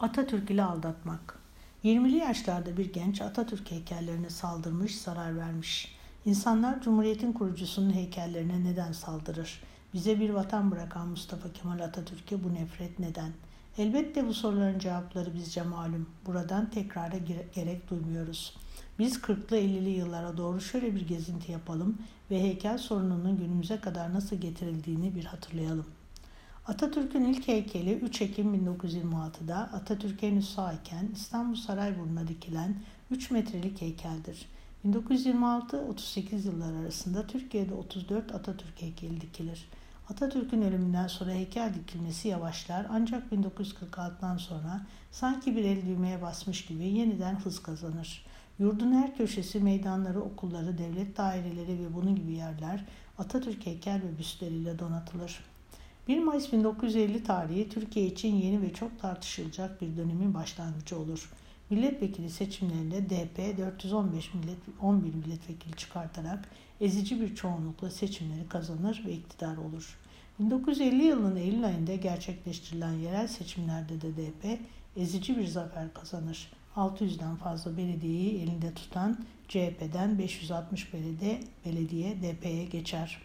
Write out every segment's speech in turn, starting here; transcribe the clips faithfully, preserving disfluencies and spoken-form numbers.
Atatürk ile aldatmak. yirmili yaşlarda bir genç Atatürk heykellerine saldırmış, zarar vermiş. İnsanlar Cumhuriyet'in kurucusunun heykellerine neden saldırır? Bize bir vatan bırakan Mustafa Kemal Atatürk'e bu nefret neden? Elbette bu soruların cevapları bizce malum. Buradan tekrara gerek duymuyoruz. Biz kırklı ellili yıllara doğru şöyle bir gezinti yapalım ve heykel sorununun günümüze kadar nasıl getirildiğini bir hatırlayalım. Atatürk'ün ilk heykeli üç Ekim bin dokuz yüz yirmi altıda Atatürk henüz sağ iken İstanbul Sarayburnu'na dikilen üç metrelik heykeldir. bin dokuz yüz yirmi altı otuz sekiz yılları arasında Türkiye'de otuz dört Atatürk heykeli dikilir. Atatürk'ün ölümünden sonra heykel dikilmesi yavaşlar ancak bin dokuz yüz kırk altıdan sonra sanki bir el düğmeye basmış gibi yeniden hız kazanır. Yurdun her köşesi, meydanları, okulları, devlet daireleri ve bunun gibi yerler Atatürk heykel ve büstleriyle donatılır. bir Mayıs bin dokuz yüz elli tarihi Türkiye için yeni ve çok tartışılacak bir dönemin başlangıcı olur. Milletvekili seçimlerinde D P dört yüz on beş millet, on bir milletvekili çıkartarak ezici bir çoğunlukla seçimleri kazanır ve iktidar olur. bin dokuz yüz elli yılının Eylül ayında gerçekleştirilen yerel seçimlerde de D P ezici bir zafer kazanır. altı yüzden fazla belediyeyi elinde tutan C H P'den beş yüz altmış belediye, belediye D P'ye geçer.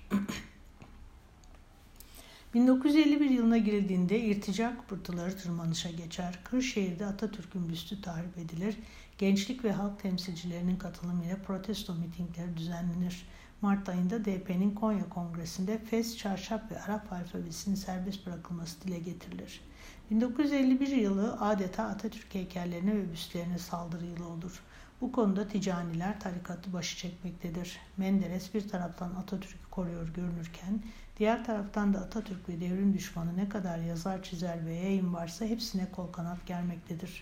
bin dokuz yüz elli bir yılına girildiğinde irtica kıpırtıları tırmanışa geçer. Kırşehir'de Atatürk'ün büstü tahrip edilir. Gençlik ve halk temsilcilerinin katılımıyla protesto mitingleri düzenlenir. Mart ayında D P'nin Konya Kongresi'nde Fes, Çarşaf ve Arap alfabesinin serbest bırakılması dile getirilir. bin dokuz yüz elli bir yılı adeta Atatürk heykellerine ve büstlerine saldırı yılı olur. Bu konuda Ticaniler tarikatı başı çekmektedir. Menderes bir taraftan Atatürk'ü koruyor görünürken, diğer taraftan da Atatürk ve devrim düşmanı ne kadar yazar, çizer ve yayın varsa hepsine kol kanat germektedir.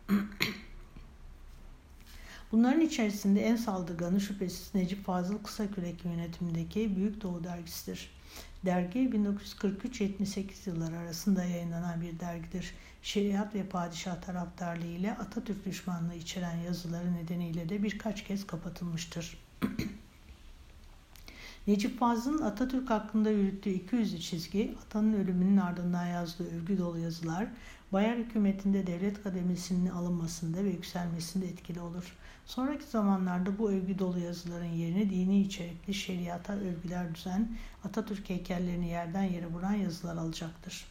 Bunların içerisinde en saldırganı şüphesiz Necip Fazıl Kısakürek yönetimindeki Büyük Doğu Dergisi'dir. Dergi bin dokuz yüz kırk üç yetmiş sekiz yılları arasında yayınlanan bir dergidir. Şeriat ve padişah taraftarlığı ile Atatürk düşmanlığı içeren yazıları nedeniyle de birkaç kez kapatılmıştır. Necip Fazıl'ın Atatürk hakkında yürüttüğü iki yüzlü çizgi, atanın ölümünün ardından yazdığı övgü dolu yazılar, Bayar hükümetinde devlet kademesinin alınmasında ve yükselmesinde etkili olur. Sonraki zamanlarda bu övgü dolu yazıların yerini dini içerikli şeriata övgüler düzen, Atatürk heykellerini yerden yere vuran yazılar alacaktır.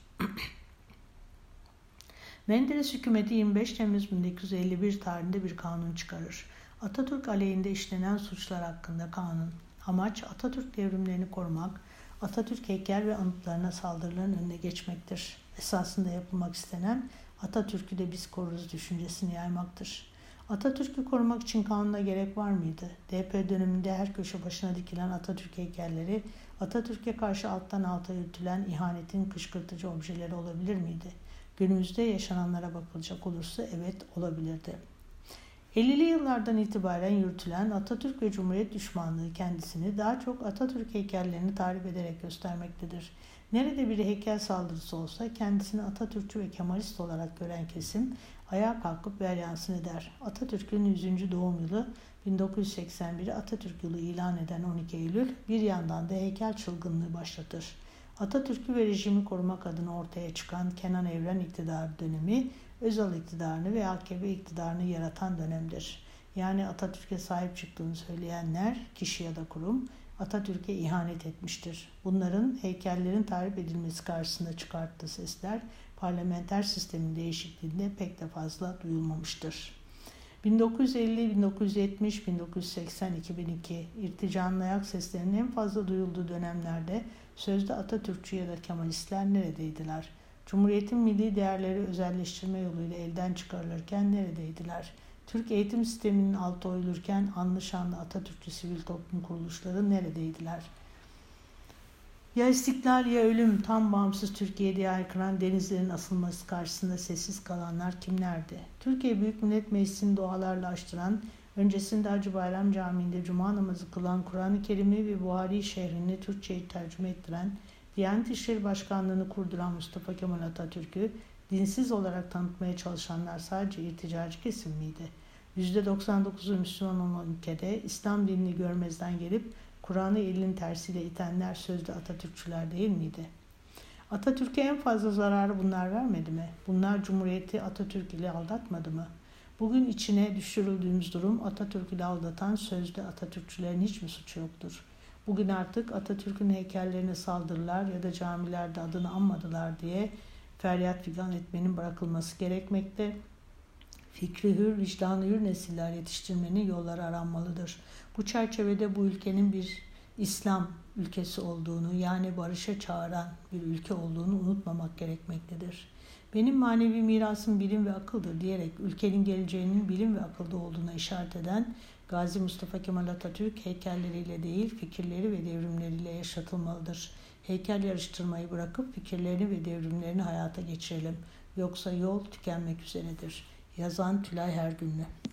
Menderes hükümeti yirmi beş Temmuz bin dokuz yüz elli bir tarihinde bir kanun çıkarır. Atatürk aleyhinde işlenen suçlar hakkında kanun. Amaç Atatürk devrimlerini korumak, Atatürk heykel ve anıtlarına saldırıların önüne geçmektir. Esasında yapılmak istenen Atatürk'ü de biz koruruz düşüncesini yaymaktır. Atatürk'ü korumak için kanuna gerek var mıydı? D P döneminde her köşe başına dikilen Atatürk heykelleri, Atatürk'e karşı alttan alta yürütülen ihanetin kışkırtıcı objeleri olabilir miydi? Günümüzde yaşananlara bakılacak olursa evet olabilirdi. ellili yıllardan itibaren yürütülen Atatürk ve Cumhuriyet düşmanlığı kendisini daha çok Atatürk heykellerini tahrip ederek göstermektedir. Nerede bir heykel saldırısı olsa kendisini Atatürkçü ve Kemalist olarak gören kesim ayağa kalkıp veryansın eder. Atatürk'ün yüzüncü doğum yılı bin dokuz yüz seksen biri Atatürk yılı ilan eden on iki Eylül bir yandan da heykel çılgınlığı başlatır. Atatürk'ü ve rejimi korumak adına ortaya çıkan Kenan Evren iktidarı dönemi, Özal iktidarını ve A K P iktidarını yaratan dönemdir. Yani Atatürk'e sahip çıktığını söyleyenler, kişi ya da kurum, Atatürk'e ihanet etmiştir. Bunların heykellerin tahrip edilmesi karşısında çıkarttığı sesler, parlamenter sistemin değişikliğinde pek de fazla duyulmamıştır. bin dokuz yüz elli, bin dokuz yüz yetmiş, bin dokuz yüz seksen, iki bin iki irticanın ayak seslerinin en fazla duyulduğu dönemlerde sözde Atatürkçü ya da Kemalistler neredeydiler? Cumhuriyetin milli değerleri özelleştirme yoluyla elden çıkarılırken neredeydiler? Türk eğitim sisteminin altı oyulurken anlı şanlı Atatürkçü sivil toplum kuruluşları neredeydiler? Ya istiklal ya ölüm, tam bağımsız Türkiye diye haykıran denizlerin asılması karşısında sessiz kalanlar kimlerdi? Türkiye Büyük Millet Meclisi'ni dualarla açtıran, öncesinde Hacı Bayram Camii'nde cuma namazı kılan, Kur'an-ı Kerim'i ve Buhari şehrini Türkçe'ye tercüme ettiren, Diyanet İşleri Başkanlığı'nı kurduran Mustafa Kemal Atatürk'ü dinsiz olarak tanıtmaya çalışanlar sadece irticacı kesim miydi? yüzde doksan dokuzu Müslüman olan ülkede İslam dinini görmezden gelip Kur'an'ı elinin tersiyle itenler sözde Atatürkçüler değil miydi? Atatürk'e en fazla zararı bunlar vermedi mi? Bunlar Cumhuriyeti Atatürk ile aldatmadı mı? Bugün içine düşürüldüğümüz durum Atatürk ile aldatan sözde Atatürkçülerin hiç mi suçu yoktur? Bugün artık Atatürk'ün heykellerine saldırılar ya da camilerde adını anmadılar diye feryat figan etmenin bırakılması gerekmekte. Fikri hür, vicdanı hür nesiller yetiştirmenin yolları aranmalıdır. Bu çerçevede bu ülkenin bir İslam ülkesi olduğunu, yani barışa çağıran bir ülke olduğunu unutmamak gerekmektedir. Benim manevi mirasım bilim ve akıldır diyerek ülkenin geleceğinin bilim ve akılda olduğuna işaret eden Gazi Mustafa Kemal Atatürk heykelleriyle değil, fikirleri ve devrimleriyle yaşatılmalıdır. Heykel yarıştırmayı bırakıp fikirlerini ve devrimlerini hayata geçirelim. Yoksa yol tükenmek üzeredir. Yazan Tülay Hergünlü.